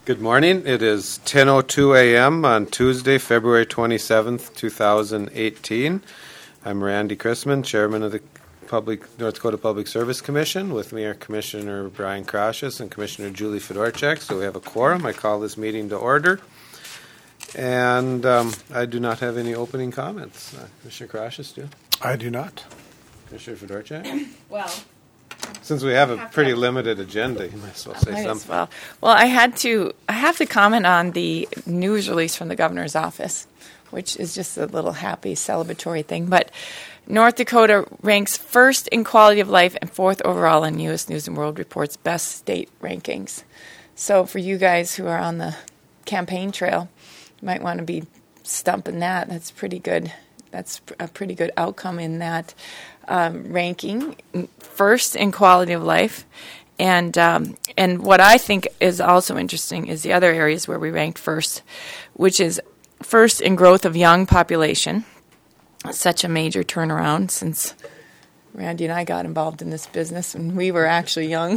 Good morning. It is 10:02 a.m. on Tuesday, February 27th, 2018. I'm Randy Chrisman, Chairman of the North Dakota Public Service Commission. With me are Commissioner Brian Krasius and Commissioner Julie Fedorchak. So we have a quorum. I call this meeting to order. And I do not have any opening comments. Commissioner Krasius, do you? I do not. Commissioner Fedorchak? Well, since we have a pretty limited agenda, you might as well say something. Well, I have to comment on the news release from the governor's office, which is just a little happy celebratory thing. But North Dakota ranks first in quality of life and fourth overall in U.S. News and World Report's best state rankings. So for you guys who are on the campaign trail, you might want to be stumping that. That's pretty good. That's a pretty good outcome in that ranking, first in quality of life. And what I think is also interesting is the other areas where we ranked first, which is first in growth of young population. Such a major turnaround since Randy and I got involved in this business when we were actually young.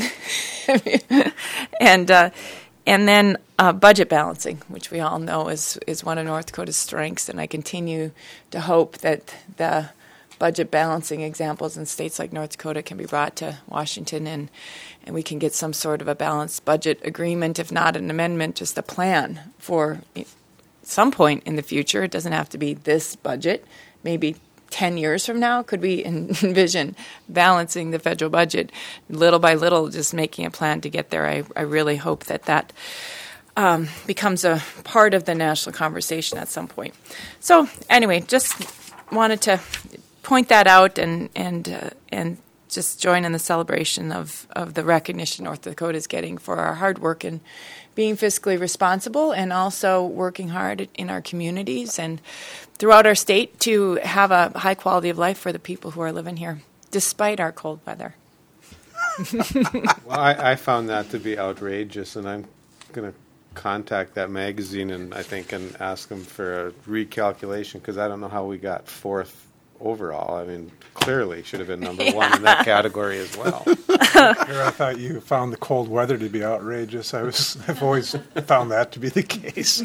And then budget balancing, which we all know is one of North Dakota's strengths, and I continue to hope that the budget balancing examples in states like North Dakota can be brought to Washington, and we can get some sort of a balanced budget agreement, if not an amendment, just a plan for some point in the future. It doesn't have to be this budget. Maybe 10 years from now, could we envision balancing the federal budget little by little, just making a plan to get there? I really hope that becomes a part of the national conversation at some point. So anyway, just wanted to point that out and just join in the celebration of the recognition North Dakota is getting for our hard work and being fiscally responsible, and also working hard in our communities and throughout our state to have a high quality of life for the people who are living here, despite our cold weather. Well, I found that to be outrageous, and I'm going to contact that magazine and ask them for a recalculation, because I don't know how we got fourth overall. I mean, clearly should have been number one in that category as well. I thought you found the cold weather to be outrageous. I've always found that to be the case.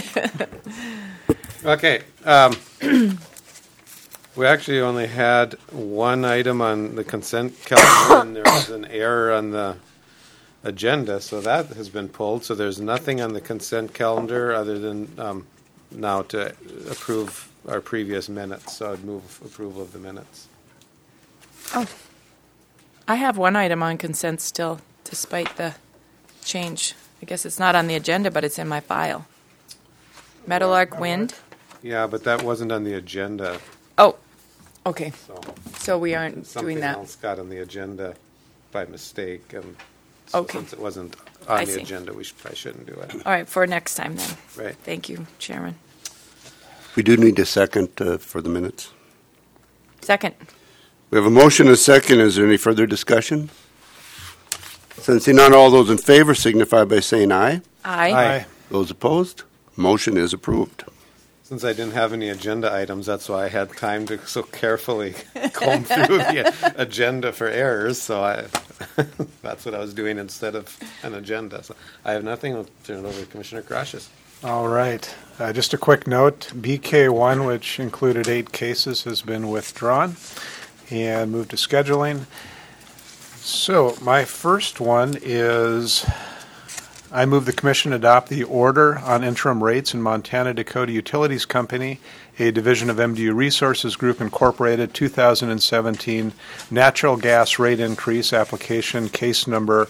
Okay. We actually only had one item on the consent calendar, and there was an error on the agenda, so that has been pulled. So there's nothing on the consent calendar other than now to approve our previous minutes. So I'd move approval of the minutes. Oh, I have one item on consent still, despite the change. I guess it's not on the agenda, but it's in my file. Meadowlark Wind. Yeah, but that wasn't on the agenda. Oh, okay. So we aren't doing that. Something else got on the agenda by mistake, and okay. Since it wasn't on the agenda, I shouldn't do it. All right, for next time then. Right. Thank you, Chairman. We do need a second for the minutes. Second. We have a motion and a second. Is there any further discussion? Sensing none, all those in favor signify by saying aye. Aye. Aye. Those opposed? Motion is approved. Since I didn't have any agenda items, that's why I had time to so carefully comb through the agenda for errors. So that's what I was doing instead of an agenda. So I have nothing. I'll turn it over to Commissioner Krasius. All right. Just a quick note. BK1, which included 8 cases, has been withdrawn and moved to scheduling. So my first one is I move the Commission adopt the order on interim rates in Montana Dakota Utilities Company, a division of MDU Resources Group Incorporated, 2017 natural gas rate increase application, case number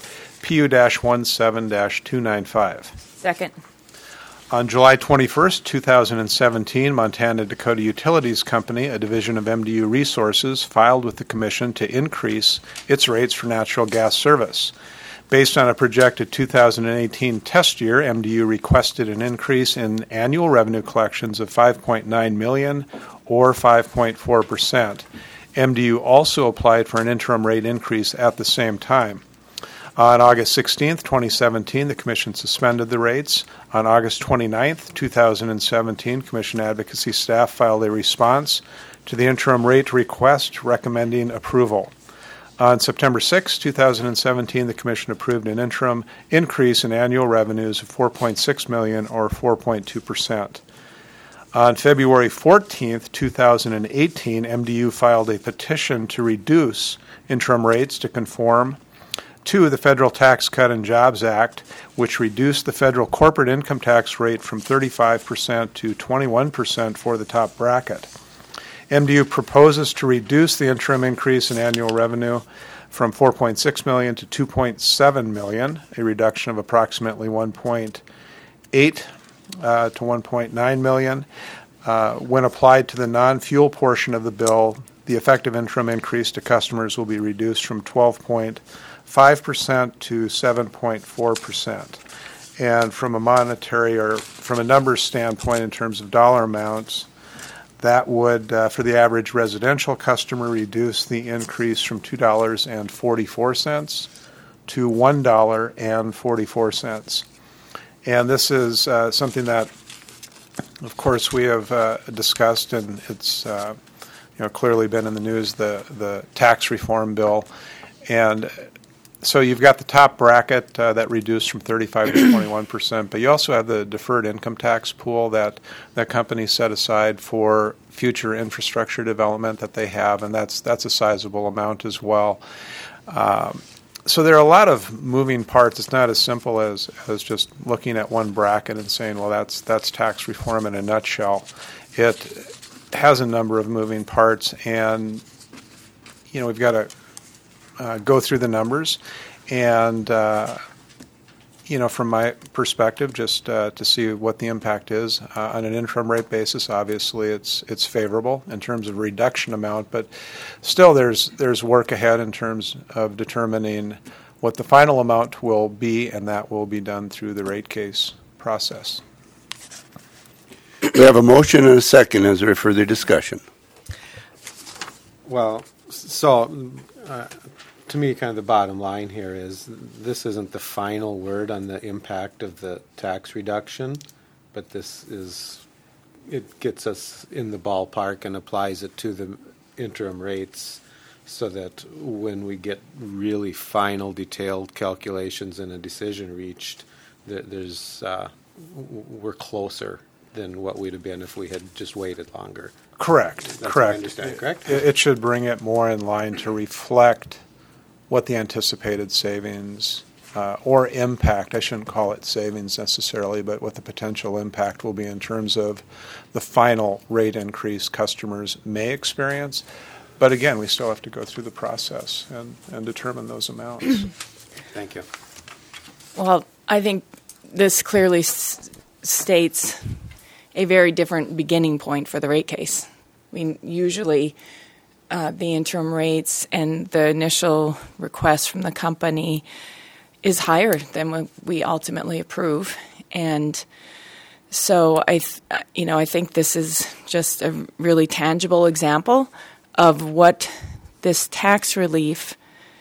PU-17-295. Second. On July 21st, 2017, Montana Dakota Utilities Company, a division of MDU Resources, filed with the Commission to increase its rates for natural gas service. Based on a projected 2018 test year, MDU requested an increase in annual revenue collections of $5.9 million, or 5.4%. MDU also applied for an interim rate increase at the same time. On August 16, 2017, the Commission suspended the rates. On August 29, 2017, Commission advocacy staff filed a response to the interim rate request recommending approval. On September 6, 2017, the Commission approved an interim increase in annual revenues of $4.6 million, or 4.2%. On February 14, 2018, MDU filed a petition to reduce interim rates to conform to the Federal Tax Cut and Jobs Act, which reduced the federal corporate income tax rate from 35% to 21% for the top bracket. MDU proposes to reduce the interim increase in annual revenue from $4.6 million to $2.7 million, a reduction of approximately $1.8 to $1.9 million. When applied to the non-fuel portion of the bill, the effective interim increase to customers will be reduced from 12.5% to 7.4%. And from a monetary or from a numbers standpoint in terms of dollar amounts, that would, for the average residential customer, reduce the increase from $2.44 to $1.44. And this is something that, of course, we have discussed, and it's clearly been in the news, the tax reform bill. And so you've got the top bracket that reduced from 35 to 21%, but you also have the deferred income tax pool that companies set aside for future infrastructure development that they have, and that's a sizable amount as well. So there are a lot of moving parts. It's not as simple as just looking at one bracket and saying, well, that's tax reform in a nutshell. It has a number of moving parts, and we've got to go through the numbers, and from my perspective, just to see what the impact is on an interim rate basis. Obviously, it's favorable in terms of reduction amount, but still, there's work ahead in terms of determining what the final amount will be, and that will be done through the rate case process. We have a motion and a second. Is there further discussion? Well, so to me, kind of the bottom line here is this isn't the final word on the impact of the tax reduction, but it gets us in the ballpark and applies it to the interim rates so that when we get really final detailed calculations and a decision reached, we're closer than what we'd have been if we had just waited longer. Correct. That's Correct. What I understand, correct? It should bring it more in line to reflect what the anticipated savings or impact, I shouldn't call it savings necessarily, but what the potential impact will be in terms of the final rate increase customers may experience. But again, we still have to go through the process and determine those amounts. Thank you. Well, I think this clearly states a very different beginning point for the rate case. I mean, usually the interim rates and the initial request from the company is higher than what we ultimately approve. And so I think this is just a really tangible example of what this tax relief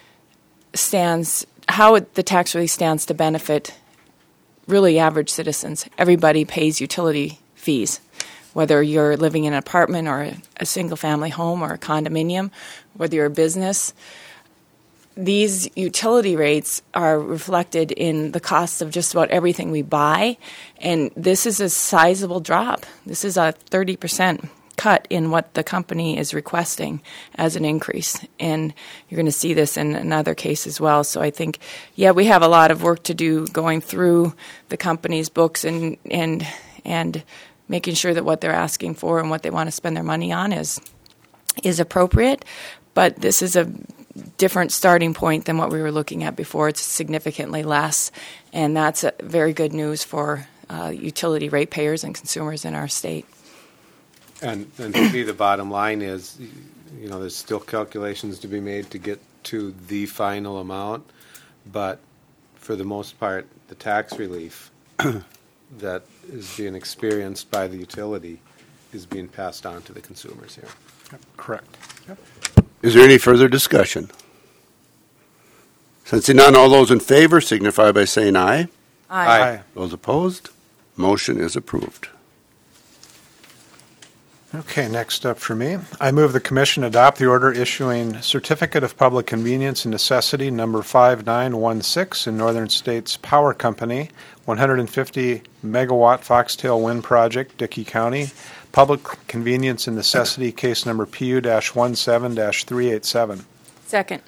stands, how the tax relief stands to benefit really average citizens. Everybody pays utility fees, whether you're living in an apartment or a single-family home or a condominium, whether you're a business. These utility rates are reflected in the cost of just about everything we buy, and this is a sizable drop. This is a 30% cut in what the company is requesting as an increase, and you're going to see this in another case as well. So I think, we have a lot of work to do going through the company's books and making sure that what they're asking for and what they want to spend their money on is appropriate. But this is a different starting point than what we were looking at before. It's significantly less, and that's very good news for utility ratepayers and consumers in our state. And to me, the bottom line is, there's still calculations to be made to get to the final amount, but for the most part, the tax relief that is being experienced by the utility is being passed on to the consumers here. Yep, correct. Yep. Is there any further discussion? Since none, all those in favor signify by saying aye. Aye. Those opposed, motion is approved. Okay, next up for me. I move the Commission adopt the order issuing Certificate of Public Convenience and Necessity number 5916 in Northern States Power Company, 150 megawatt Foxtail Wind Project, Dickey County, Public Convenience and Necessity case number PU-17-387. Second.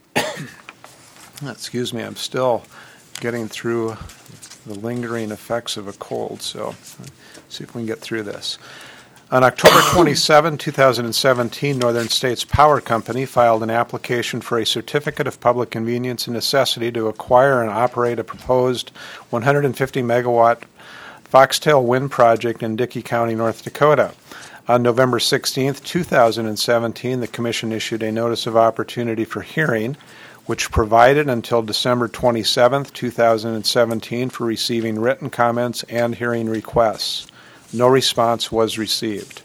Excuse me, I'm still getting through the lingering effects of a cold, so see if we can get through this. On October 27, 2017, Northern States Power Company filed an application for a Certificate of Public Convenience and Necessity to acquire and operate a proposed 150 megawatt Foxtail Wind Project in Dickey County, North Dakota. On November 16, 2017, the Commission issued a Notice of Opportunity for Hearing, which provided until December 27, 2017 for receiving written comments and hearing requests. No response was received.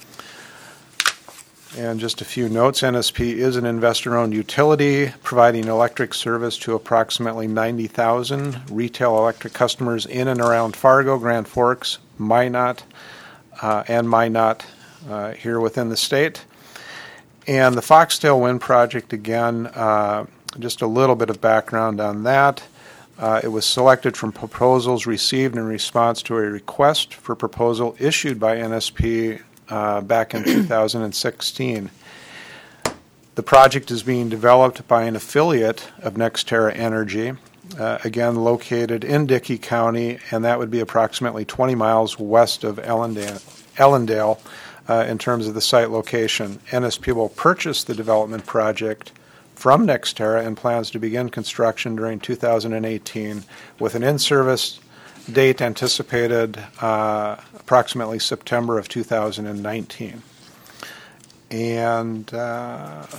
And just a few notes. NSP is an investor-owned utility providing electric service to approximately 90,000 retail electric customers in and around Fargo, Grand Forks, Minot, and Minot here within the state. And the Foxtail Wind Project, again, just a little bit of background on that. It was selected from proposals received in response to a request for proposal issued by NSP back in 2016. The project is being developed by an affiliate of NextEra Energy, again located in Dickey County, and that would be approximately 20 miles west of Ellendale in terms of the site location. NSP will purchase the development project from NextEra and plans to begin construction during 2018 with an in-service date anticipated approximately September of 2019. And the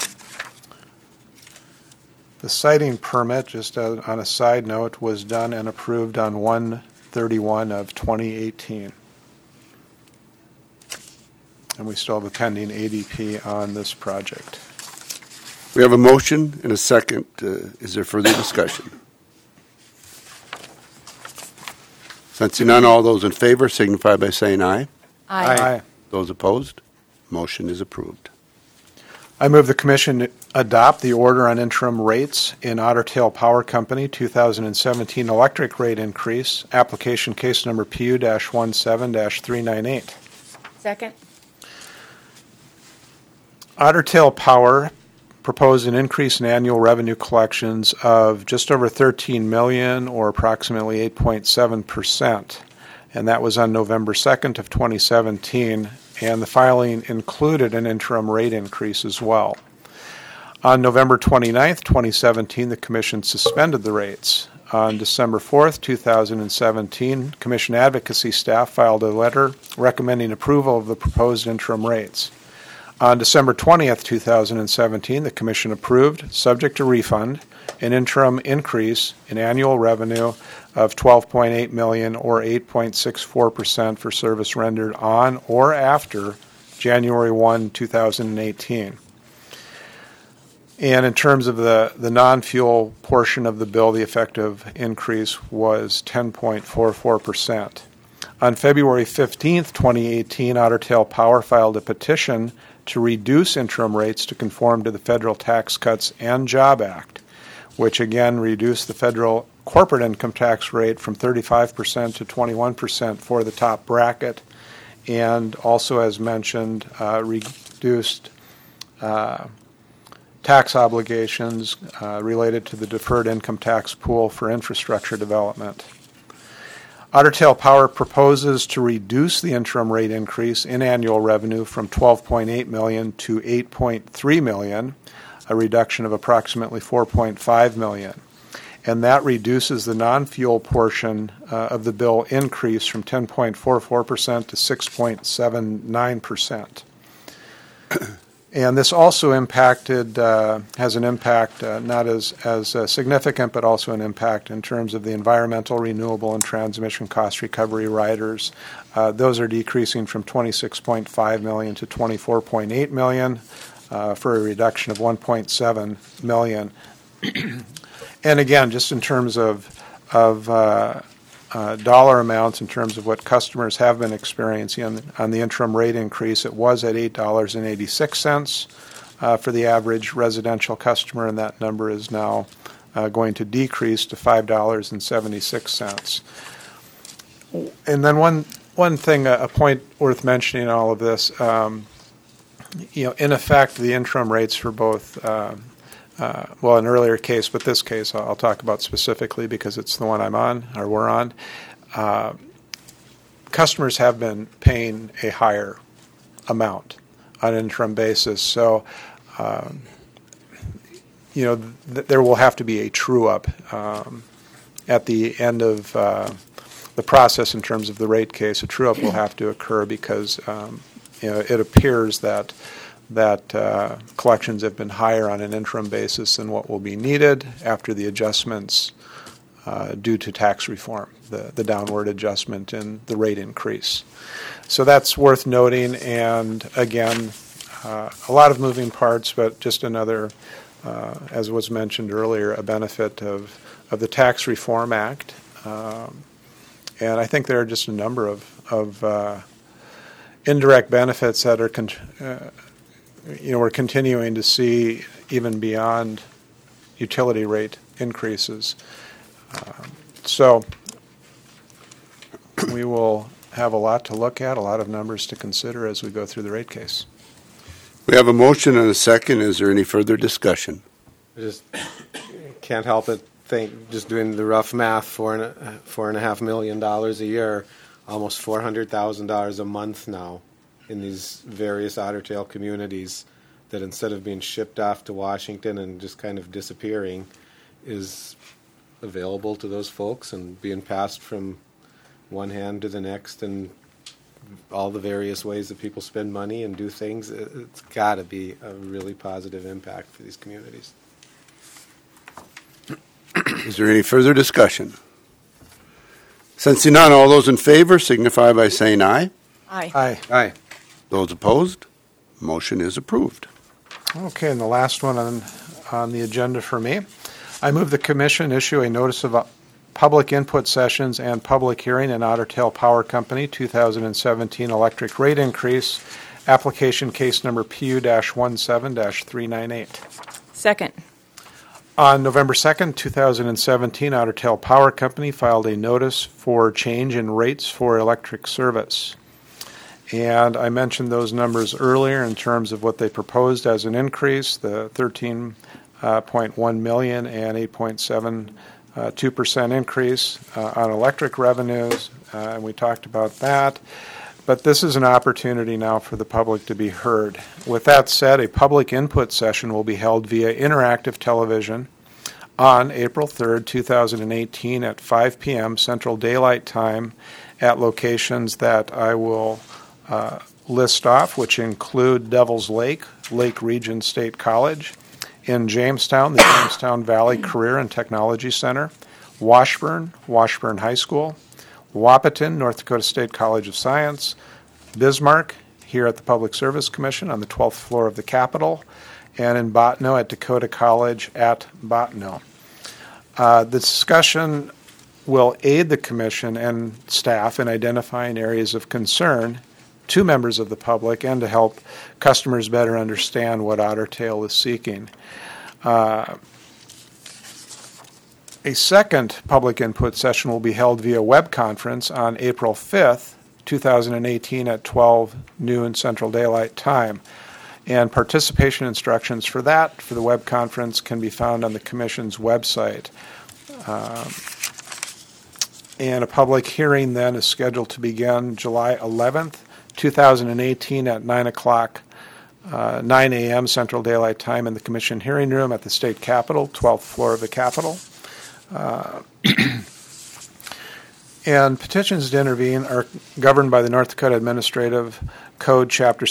siting permit, just on a side note, was done and approved on 1/31 of 2018. And we still have a pending ADP on this project. We have a motion and a second. Is there further discussion? Sensing none, all those in favor signify by saying aye. Aye. Those opposed? Motion is approved. I move the Commission adopt the order on interim rates in Otter Tail Power Company 2017 electric rate increase, application case number PU-17-398. Second. Otter Tail Power proposed an increase in annual revenue collections of just over $13 million, or approximately 8.7%, and that was on November 2nd of 2017, and the filing included an interim rate increase as well. On November 29th, 2017, the Commission suspended the rates. On December 4th, 2017, Commission advocacy staff filed a letter recommending approval of the proposed interim rates. On December 20th, 2017, the Commission approved, subject to refund, an interim increase in annual revenue of $12.8 million, or 8.64% for service rendered on or after January 1, 2018. And in terms of the non-fuel portion of the bill, the effective increase was 10.44%. On February 15th, 2018, Otter Tail Power filed a petition to reduce interim rates to conform to the Federal Tax Cuts and Job Act, which again reduced the federal corporate income tax rate from 35% to 21% for the top bracket, and also, as mentioned, reduced tax obligations related to the deferred income tax pool for infrastructure development. Otter Tail Power proposes to reduce the interim rate increase in annual revenue from $12.8 million to $8.3 million, a reduction of approximately $4.5 million. And that reduces the non-fuel portion of the bill increase from 10.44% to 6.79%. And this also has an impact, not as significant, but also an impact in terms of the environmental, renewable, and transmission cost recovery riders. Those are decreasing from $26.5 million to $24.8 million for a reduction of $1.7 million. And again, just in terms of dollar amounts in terms of what customers have been experiencing on the interim rate increase, it was at $8.86 for the average residential customer, and that number is now going to decrease to $5.76. And then one thing, a point worth mentioning in all of this, in effect, the interim rates for both, an earlier case, but this case I'll talk about specifically because it's the one I'm on, or we're on. Customers have been paying a higher amount on an interim basis, so there will have to be a true-up at the end of the process in terms of the rate case. A true-up will have to occur because it appears that collections have been higher on an interim basis than what will be needed after the adjustments due to tax reform, the downward adjustment in the rate increase. So that's worth noting, and again, a lot of moving parts, but just another, as was mentioned earlier, a benefit of the Tax Reform Act. And I think there are just a number of indirect benefits that are we're continuing to see even beyond utility rate increases. So we will have a lot to look at, a lot of numbers to consider as we go through the rate case. We have a motion and a second. Is there any further discussion? I just can't help but think, just doing the rough math, $4.5 million a year, almost $400,000 a month now in these various Otter Tail communities, that instead of being shipped off to Washington and just kind of disappearing, is available to those folks and being passed from one hand to the next, and all the various ways that people spend money and do things. It's got to be a really positive impact for these communities. Is there any further discussion? Sensing none, all those in favor signify by saying aye. Aye. Aye. Aye. Those opposed, motion is approved. Okay, and the last one on the agenda for me. I move the Commission issue a notice of public input sessions and public hearing in Otter Tail Power Company 2017 electric rate increase, application case number PU-17-398. Second. On November 2nd, 2017, Otter Tail Power Company filed a notice for change in rates for electric service. And I mentioned those numbers earlier in terms of what they proposed as an increase, the $13.1 million and 8.72% increase on electric revenues, and we talked about that. But this is an opportunity now for the public to be heard. With that said, a public input session will be held via interactive television on April 3rd, 2018 at 5 p.m. Central Daylight Time at locations that I will list off, which include Devil's Lake, Lake Region State College, in Jamestown, the Jamestown Valley Career and Technology Center, Washburn High School, Wahpeton, North Dakota State College of Science, Bismarck, here at the Public Service Commission on the 12th floor of the Capitol, and in Bottineau at Dakota College at Bottineau. The discussion will aid the Commission and staff in identifying areas of concern to members of the public and to help customers better understand what Otter Tail is seeking. A second public input session will be held via web conference on April 5th, 2018 at 12 noon Central Daylight Time. And participation instructions for that, for the web conference, can be found on the Commission's website. And a public hearing then is scheduled to begin July 11th, 2018 at 9 a.m. Central Daylight Time in the Commission hearing room at the State Capitol, 12th floor of the Capitol. And petitions to intervene are governed by the North Dakota Administrative Code, Chapter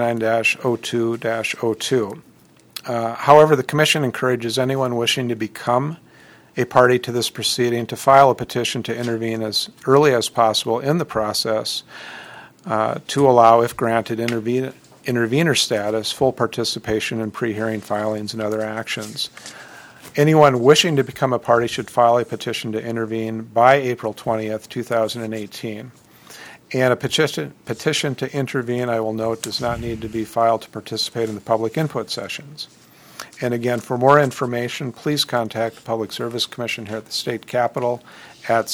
69-02-02. However, the Commission encourages anyone wishing to become a party to this proceeding to file a petition to intervene as early as possible in the process to allow, if granted, intervener status, full participation in pre-hearing filings and other actions. Anyone wishing to become a party should file a petition to intervene by April 20th, 2018. And a petition to intervene, I will note, does not need to be filed to participate in the public input sessions. And again, for more information, please contact the Public Service Commission here at the State Capitol at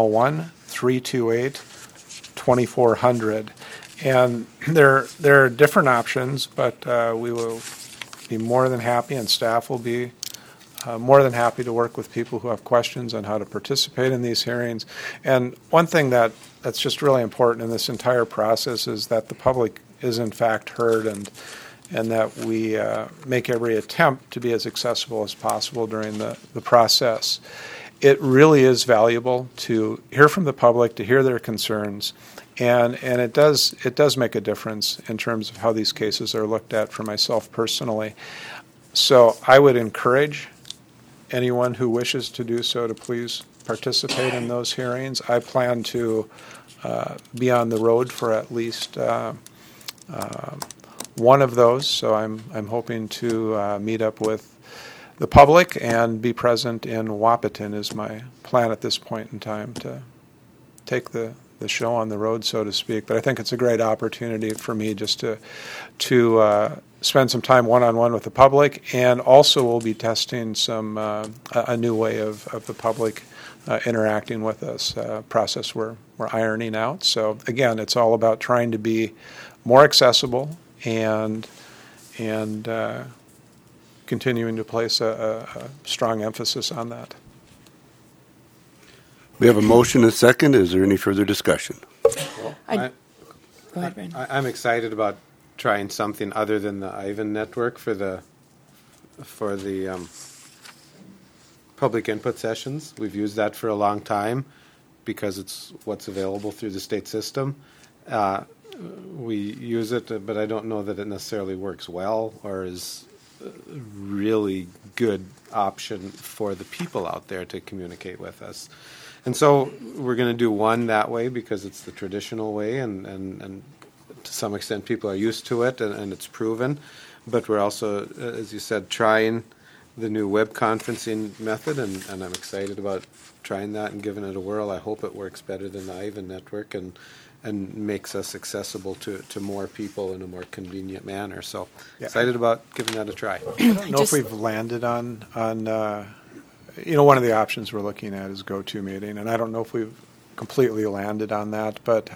701-328-2400. And there are different options, but we will be more than happy, and staff will be more than happy to work with people who have questions on how to participate in these hearings. And one thing that's just really important in this entire process is that the public is in fact heard, and that we make every attempt to be as accessible as possible during the process. It really is valuable to hear from the public, to hear their concerns, and it does make a difference in terms of how these cases are looked at for myself personally. So I would encourage anyone who wishes to do so to please participate in those hearings. I plan to be on the road for at least one of those, so I'm hoping to meet up with the public and be present in Wahpeton is my plan at this point in time, to take the show on the road, so to speak. But I think it's a great opportunity for me just to spend some time one-on-one with the public, and also we'll be testing some a new way of the public interacting with us, process we're ironing out. So again, it's all about trying to be more accessible and continuing to place a strong emphasis on that. We have a motion and a second. Is there any further discussion? Go ahead, Brandon. I'm excited about trying something other than the Ivan network for the public input sessions. We've used that for a long time because it's what's available through the state system. We use it, but I don't know that it necessarily works well or is a really good option for the people out there to communicate with us. And so we're going to do one that way because it's the traditional way, and to some extent people are used to it, and it's proven. But we're also, as you said, trying the new web conferencing method, and I'm excited about trying that and giving it a whirl. I hope it works better than the Ivan network and makes us accessible to more people in a more convenient manner. So excited about giving that a try. I don't know if we've landed on one of the options we're looking at is GoToMeeting, and I don't know if we've completely landed on that, but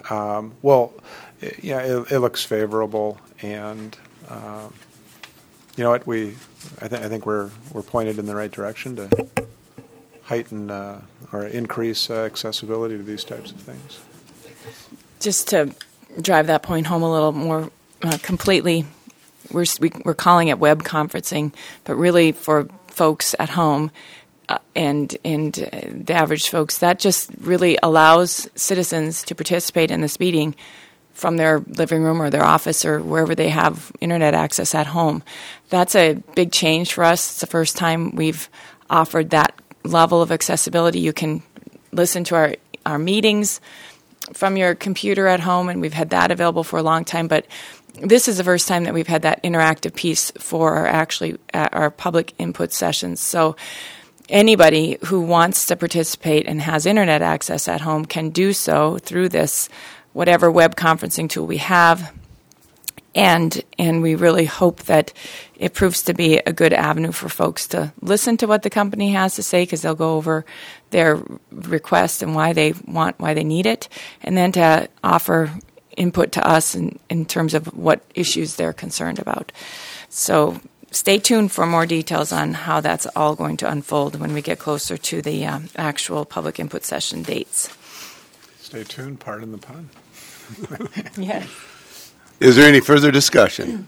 it looks favorable, and you know what, I think we're pointed in the right direction to heighten or increase accessibility to these types of things. Just to drive that point home a little more completely, we're calling it web conferencing, but really for folks at home and the average folks, that just really allows citizens to participate in this meeting from their living room or their office or wherever they have internet access at home. That's a big change for us. It's the first time we've offered that level of accessibility. You can listen to our meetings from your computer at home, and we've had that available for a long time, but this is the first time that we've had that interactive piece for our public input sessions. So anybody who wants to participate and has internet access at home can do so through this whatever web conferencing tool we have, and we really hope that it proves to be a good avenue for folks to listen to what the company has to say, because they'll go over their request and why they need it, and then to offer input to us in terms of what issues they're concerned about. So stay tuned for more details on how that's all going to unfold when we get closer to the actual public input session dates. Stay tuned, pardon the pun. Yes. Is there any further discussion?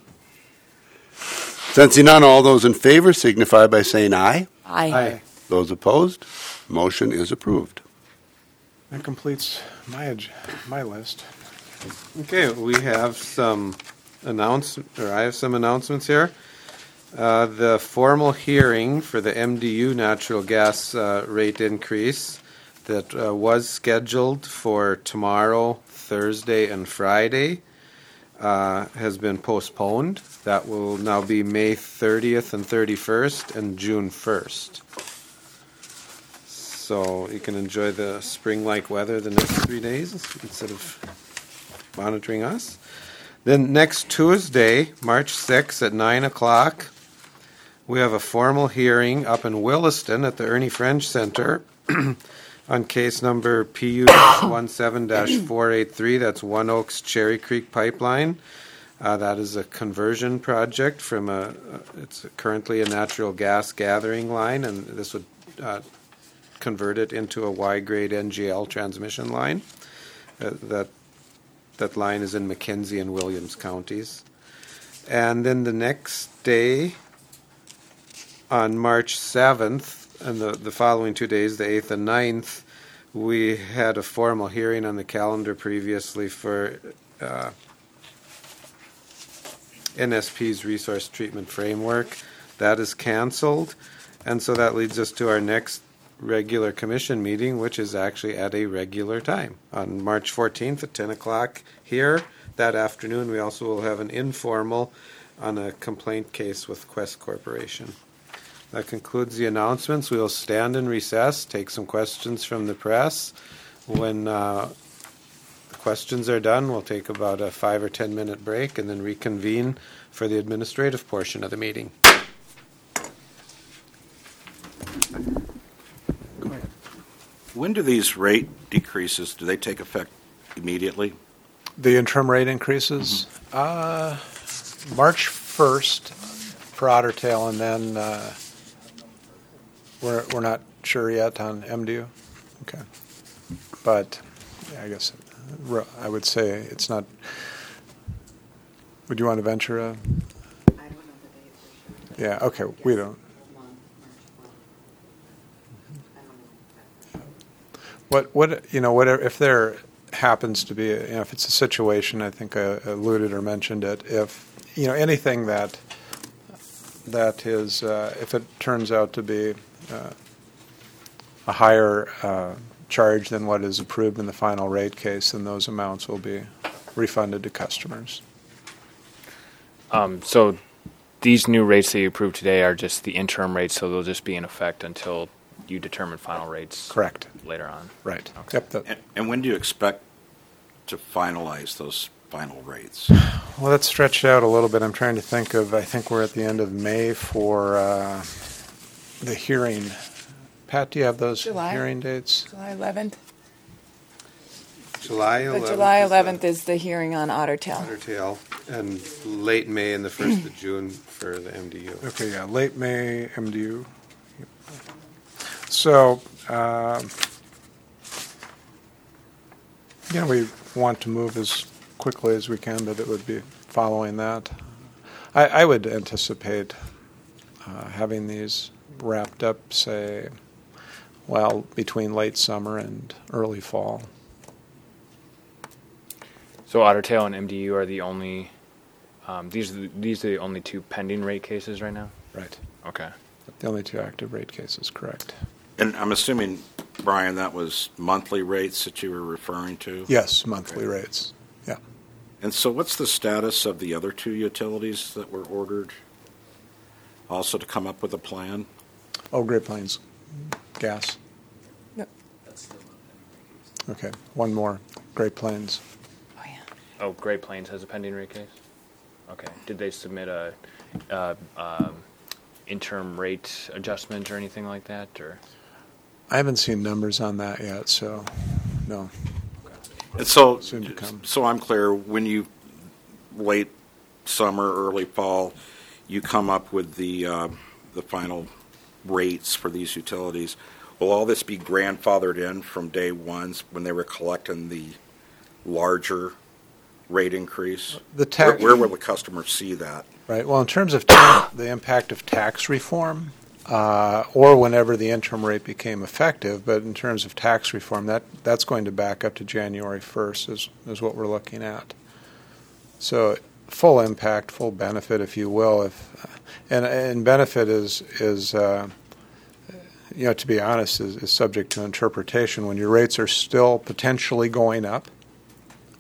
Sensing none, all those in favor signify by saying aye. Aye. Those opposed, motion is approved. That completes my list. Okay, we have some I have some announcements here. The formal hearing for the MDU natural gas rate increase that was scheduled for tomorrow, Thursday, and Friday has been postponed. That will now be May 30th and 31st and June 1st. So you can enjoy the spring-like weather the next 3 days instead of monitoring us. Then next Tuesday, March 6th at 9 o'clock, we have a formal hearing up in Williston at the Ernie French Center on case number PU-17-483. That's One Oaks Cherry Creek Pipeline. That is a conversion project from it's currently a natural gas gathering line, and this would convert it into a Y-grade NGL transmission line. That line is in McKenzie and Williams counties. And then the next day, on March 7th, and the following 2 days, the 8th and 9th, we had a formal hearing on the calendar previously for NSP's resource treatment framework. That is canceled, and so that leads us to our next regular commission meeting, which is actually at a regular time on March 14th at 10 o'clock here. That afternoon, we also will have an informal on a complaint case with Quest Corporation. That concludes the announcements. We will stand in recess, take some questions from the press. When the questions are done, we'll take about a 5 or 10 minute break and then reconvene for the administrative portion of the meeting. When do these rate decreases, do they take effect immediately? The interim rate increases? March 1st for Otter Tail, and then we're not sure yet on MDU. Okay. But yeah, I guess I would say it's not. Would you want to venture a? I don't know the date for sure. Yeah, okay, we don't. Whatever, if there happens to be, if it's a situation, I think I alluded or mentioned it, if, anything that is, if it turns out to be a higher charge than what is approved in the final rate case, then those amounts will be refunded to customers. So these new rates that you approved today are just the interim rates, so they'll just be in effect until you determine final rates. Correct. Later on. Right. Okay. Yep. And when do you expect to finalize those final rates? Well, that's stretched out a little bit. I'm trying to think of, I think we're at the end of May for the hearing. Pat, do you have those July. hearing dates? July 11th. July 11th. July 11th is the hearing on Otter Tail. Otter Tail, and late May and the 1st of June for the MDU. Okay, yeah, late May, MDU. So, we want to move as quickly as we can, but it would be following that. I would anticipate having these wrapped up, say, between late summer and early fall. So Otter Tail and MDU are the only, these are the only two pending rate cases right now? Right. Okay. The only two active rate cases, correct. And I'm assuming, Brian, that was monthly rates that you were referring to? Yes, monthly rates. Yeah. And so what's the status of the other two utilities that were ordered also to come up with a plan? Oh, Great Plains Gas. Yep. Okay, one more. Great Plains. Oh, yeah. Oh, Great Plains has a pending rate case? Okay. Did they submit a interim rate adjustment or anything like that, or? I haven't seen numbers on that yet, so no. And so, Soon to come. so I'm clear, when you, late summer, early fall, you come up with the final rates for these utilities, will all this be grandfathered in from day one when they were collecting the larger rate increase? Where will the customer see that? Right. Well, in terms of the impact of tax reform, or whenever the interim rate became effective, but in terms of tax reform, that's going to back up to January 1st is what we're looking at. So full impact, full benefit, if you will. And benefit is to be honest, is subject to interpretation. When your rates are still potentially going up,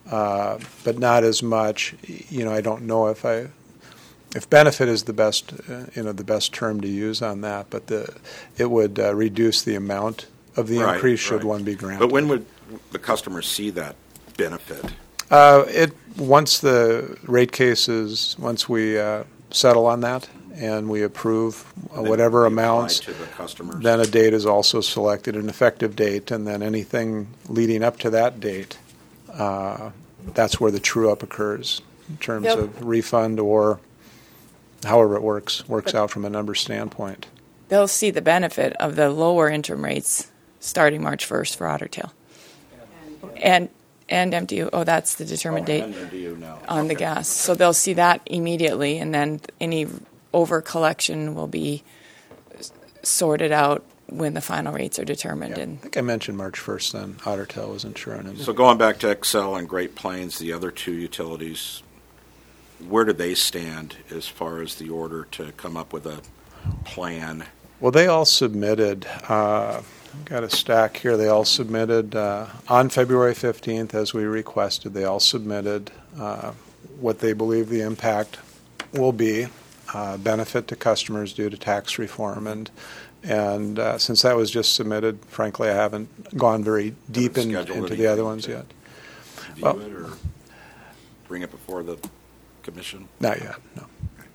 but not as much. I don't know if benefit is the best, the best term to use on that, but it would reduce the amount of the increase should one be granted. But when would the customers see that benefit? Once the rate cases, once we settle on that and we approve whatever amounts, to the customers. Then a date is also selected, an effective date, and then anything leading up to that date, that's where the true-up occurs in terms of refund or however it works out from a number standpoint. They'll see the benefit of the lower interim rates starting March 1st for Otter Tail. And MDU. Oh, that's the determined date on the gas. So they'll see that immediately, and then any over collection will be sorted out when the final rates are determined. I think I mentioned March 1st then. Otter Tail wasn't sure on it. So going back to Xcel and Great Plains, the other two utilities, where do they stand as far as the order to come up with a plan? Well, they all submitted, got a stack here, they all submitted on February 15th, as we requested, they all submitted what they believe the impact will be, benefit to customers due to tax reform. And since that was just submitted, frankly, I haven't gone very deep into the other ones yet. Review it or bring it before the commission? Not yet, no.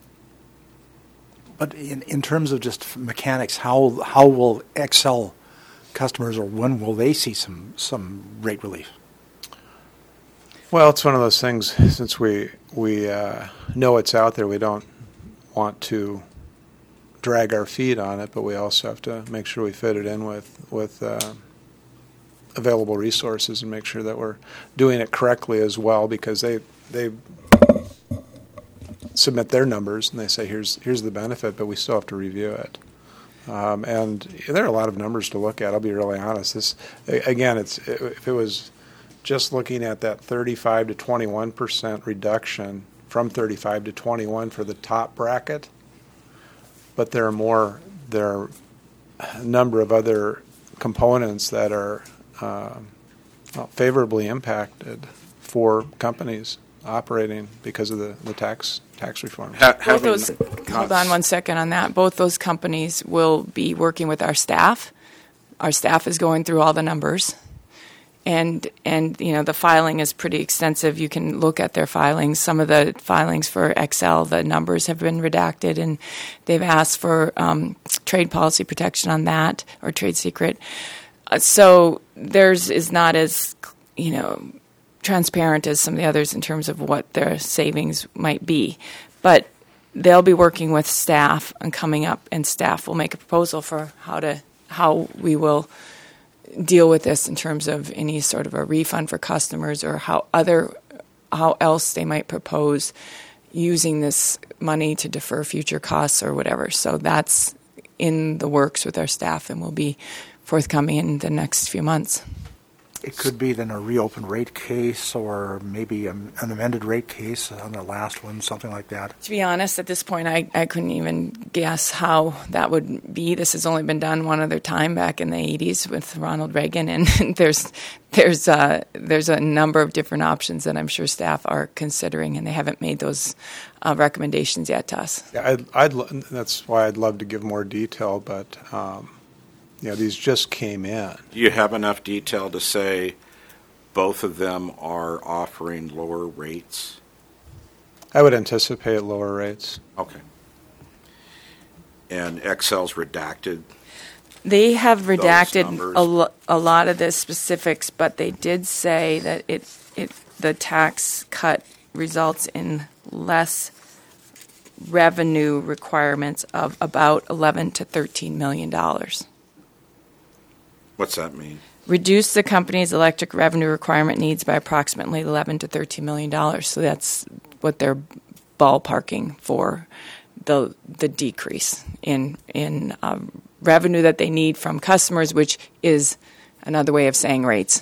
But in terms of just mechanics, how will Xcel customers, or when will they see some rate relief? Well, it's one of those things, since we know it's out there, we don't want to drag our feet on it, but we also have to make sure we fit it in with available resources and make sure that we're doing it correctly as well, because they submit their numbers and they say here's the benefit, but we still have to review it. And there are a lot of numbers to look at. I'll be really honest. If it was just looking at that 35 to 21% reduction from 35 to 21 for the top bracket, but there are a number of other components that are favorably impacted for companies operating because of the tax reform. Hold on 1 second on that. Both those companies will be working with our staff. Our staff is going through all the numbers, and the filing is pretty extensive. You can look at their filings. Some of the filings for Xcel, the numbers have been redacted, and they've asked for trade policy protection on that, or trade secret. So theirs is not as transparent as some of the others in terms of what their savings might be. But they'll be working with staff and coming up, and staff will make a proposal for how we will deal with this in terms of any sort of a refund for customers, or how else they might propose using this money to defer future costs or whatever. So that's in the works with our staff and will be forthcoming in the next few months. It could be then a reopened rate case, or maybe an amended rate case on the last one, something like that. To be honest, at this point, I couldn't even guess how that would be. This has only been done one other time back in the 80s with Ronald Reagan, and there's a number of different options that I'm sure staff are considering, and they haven't made those recommendations yet to us. Yeah, that's why I'd love to give more detail, but these just came in. Do you have enough detail to say both of them are offering lower rates? I would anticipate lower rates. Okay. And Xcel's redacted? They have redacted a lot of the specifics, but they did say that the tax cut results in less revenue requirements of about $11 to $13 million. What's that mean? Reduce the company's electric revenue requirement needs by approximately $11 to $13 million. So that's what they're ballparking for the decrease in revenue that they need from customers, which is another way of saying rates.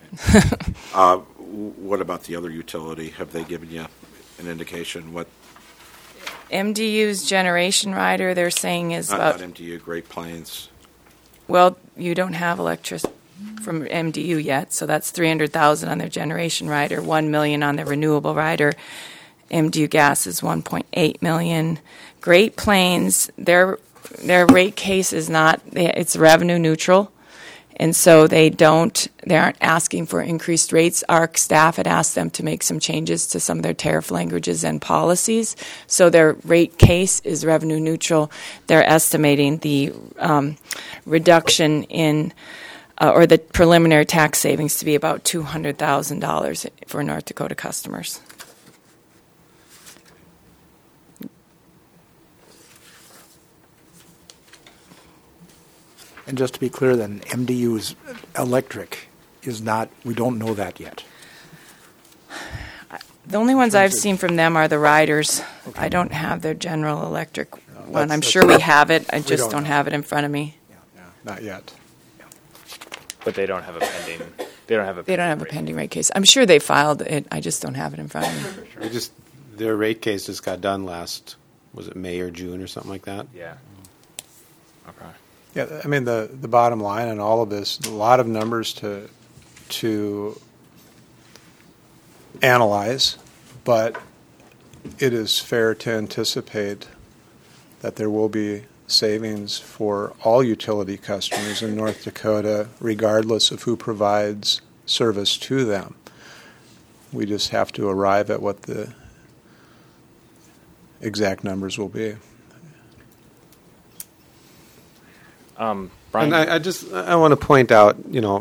What about the other utility? Have they given you an indication what? MDU's generation rider, they're saying is not about MDU, Great Plains. Well, you don't have from MDU yet, so that's $300,000 on their generation rider, $1 million on their renewable rider. MDU Gas is $1.8 million. Great Plains, their rate case is not, it's revenue neutral, and so they aren't asking for increased rates. Our staff had asked them to make some changes to some of their tariff languages and policies, so their rate case is revenue neutral. They're estimating the reduction in or the preliminary tax savings to be about $200,000 for North Dakota customers. And just to be clear, then, MDU's electric is not, we don't know that yet. The only ones I've seen from them are the riders. Okay. I don't have their General Electric one. I'm sure we have it. I just don't have it in front of me. Yeah, not yet. But they don't have a pending. They don't have a pending rate case. I'm sure they filed it. I just don't have it in front of me. Their rate case just got done last, was it May or June or something like that? Yeah. Okay. Yeah, I mean, the bottom line in all of this, a lot of numbers to analyze, but it is fair to anticipate that there will be savings for all utility customers in North Dakota, regardless of who provides service to them. We just have to arrive at what the exact numbers will be. Brian? And I want to point out,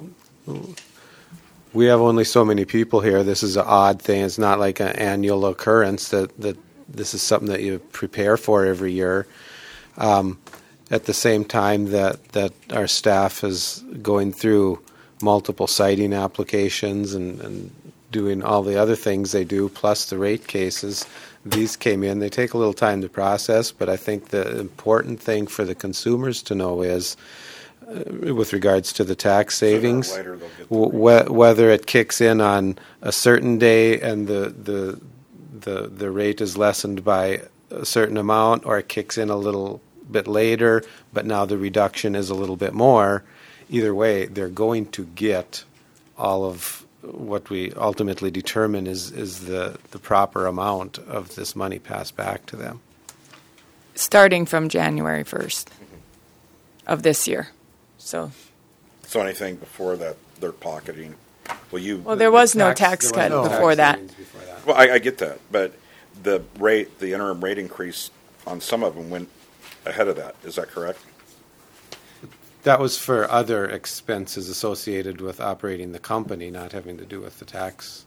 we have only so many people here. This is an odd thing. It's not like an annual occurrence that this is something that you prepare for every year. At the same time that our staff is going through multiple siting applications and doing all the other things they do, plus the rate cases. These came in. They take a little time to process, but I think the important thing for the consumers to know is, with regards to the tax savings, whether it kicks in on a certain day and the rate is lessened by a certain amount, or it kicks in a little bit later, but now the reduction is a little bit more. Either way, they're going to get all of what we ultimately determine is the proper amount of this money passed back to them. Starting from January 1st of this year. So anything before that, they're pocketing. Well, there was no tax cut before that. Well, I get that, but the interim rate increase on some of them went ahead of that. Is that correct? That was for other expenses associated with operating the company, not having to do with the tax.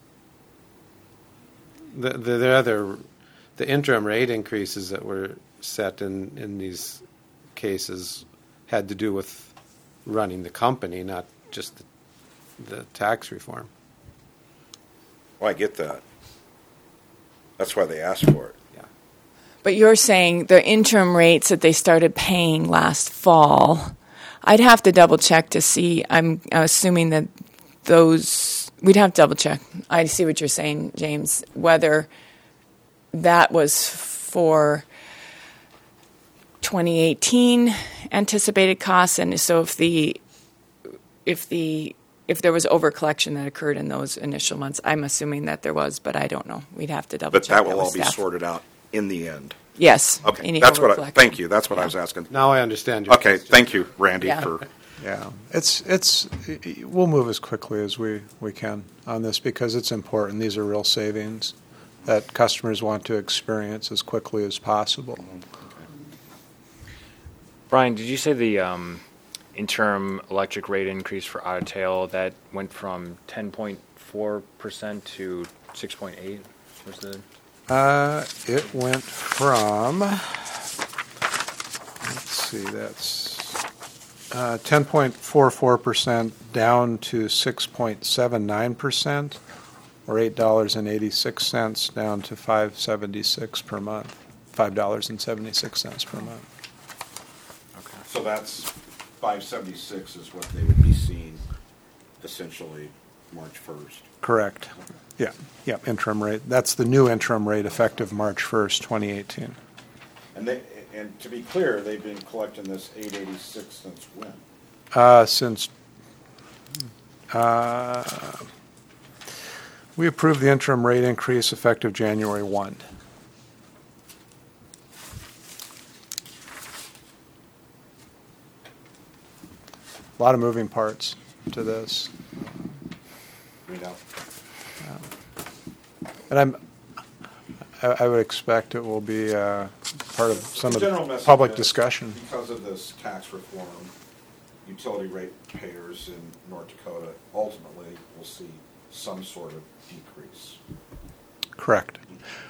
The interim rate increases that were set in these cases had to do with running the company, not just the tax reform. Well, I get that. That's why they asked for it. Yeah. But you're saying the interim rates that they started paying last fall, I'd have to double check to see. I'm assuming that we'd have to double check. I see what you're saying, James, whether that was for 2018 anticipated costs, and so if there was overcollection that occurred in those initial months, I'm assuming that there was, but I don't know. We'd have to double check. But that will all be sorted out in the end. Yes. Okay. That's what. Thank you. That's what I was asking. Now I understand. Okay. Thank you, Randy. Yeah. It's we'll move as quickly as we can on this because it's important. These are real savings that customers want to experience as quickly as possible. Brian, did you say the interim electric rate increase for Otter Tail that went from 10.4% to 6.8%? Was the it went from, that's 10.44% down to 6.79%, or $8.86 down to $5.76 per month. $5.76 per month. Okay. So that's 576 is what they would be seeing essentially March 1st. Correct. Yeah, interim rate. That's the new interim rate effective March 1st, 2018. And to be clear, they've been collecting this $8.86 since when? Since We approved the interim rate increase effective January 1. A lot of moving parts to this. And I would expect it will be part of some of the public discussion. Because of this tax reform, utility rate payers in North Dakota ultimately will see some sort of decrease. Correct.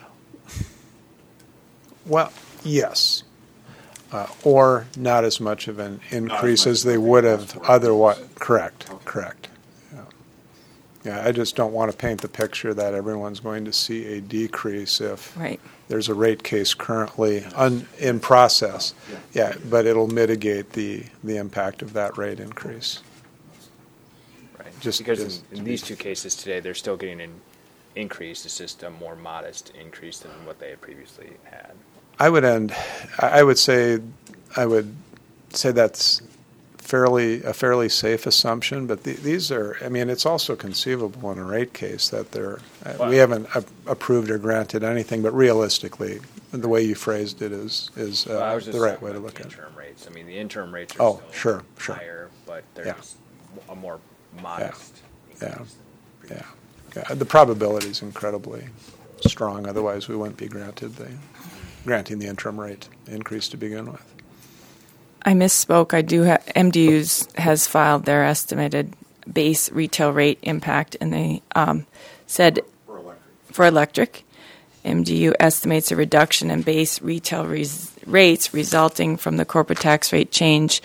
Well, yes. Or not as much of an increase as they would have otherwise. Correct, Okay. correct. Yeah, I just don't want to paint the picture that everyone's going to see a decrease if Right. there's a rate case currently in process. Yeah, but it'll mitigate the impact of that rate increase. Right. Just Because in these two cases today, they're still getting an increase. It's just a more modest increase than what they had previously had. I would say that's a fairly safe assumption, but these are, I mean, it's also conceivable in a rate case that we haven't approved or granted anything, but realistically, the way you phrased it is I was just the right talking way to about look the at it. interim rates. I mean, the interim rates are Oh, still sure. higher, but they're Yeah. just a more modest Yeah. increase. Yeah. The probability is incredibly strong, otherwise we wouldn't be granting the interim rate increase to begin with. I misspoke. I do have MDU's has filed their estimated base retail rate impact, and they said for electric, MDU estimates a reduction in base retail rates resulting from the corporate tax rate change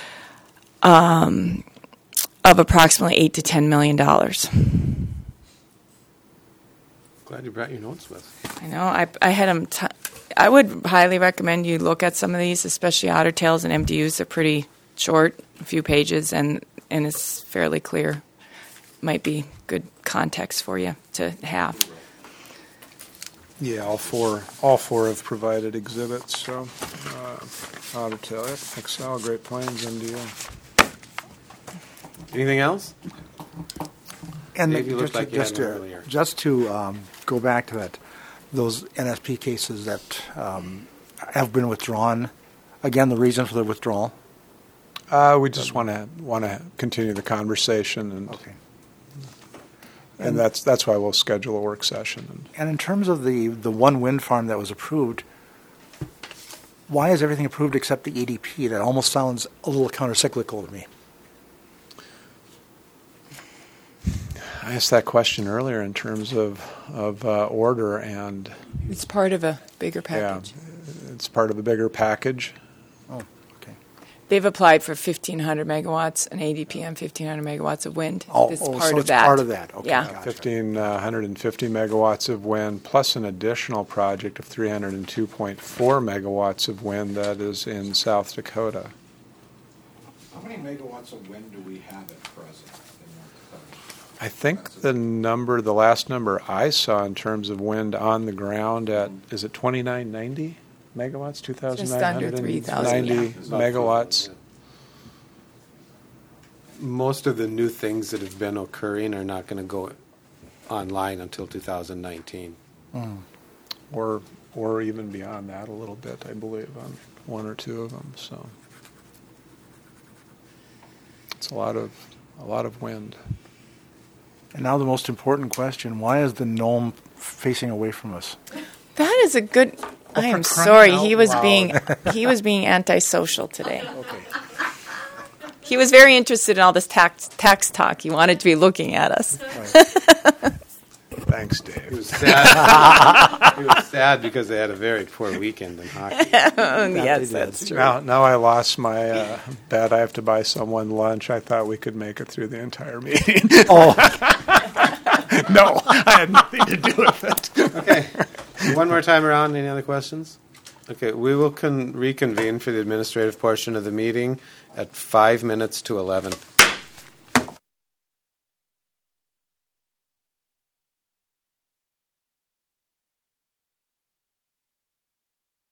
of approximately $8 to $10 million. Glad you brought your notes with. I know. I had them. I would highly recommend you look at some of these, especially Otter Tails and MDUs. They're pretty short, a few pages, and it's fairly clear. Might be good context for you to have. Yeah, all four have provided exhibits. So, Otter Tail, Excel, Great Plains, MDU. Anything else? And Dave, you looked like you had one earlier. just to go back to that, those NSP cases that have been withdrawn. Again, the reason for the withdrawal. We just want to continue the conversation, and that's why we'll schedule a work session. And in terms of the one wind farm that was approved, why is everything approved except the EDP? That almost sounds a little countercyclical to me. I asked that question earlier in terms of order, and It's part of a bigger package. yeah, it's part of a bigger package. Oh, okay. They've applied for 1,500 megawatts, an ADP on 1,500 megawatts of wind. Oh, This is so part of it's that. part of that. Okay, Yeah. gotcha. 1,550 megawatts of wind, plus an additional project of 302.4 megawatts of wind that is in South Dakota. How many megawatts of wind do we have at present in North Dakota? I think the last number I saw in terms of wind on the ground is it 2,990 megawatts, Just under 3,000, 2,990 yeah. megawatts. Most of the new things that have been occurring are not going to go online until 2019. Or even beyond that a little bit, I believe, on one or two of them. So it's a lot of wind. And now the most important question: why is the gnome facing away from us? That is a good. I am sorry. He was being antisocial today. Okay. He was very interested in all this tax talk. He wanted to be looking at us. Thanks, He Dave. was sad. He was sad because they had a very poor weekend in hockey. Yes, that's true. Now I lost my bet. I have to buy someone lunch. I thought we could make it through the entire meeting. Oh, No, I had nothing to do with it. Okay. One more time around. Any other questions? Okay, we will reconvene for the administrative portion of the meeting at 5 minutes to 11.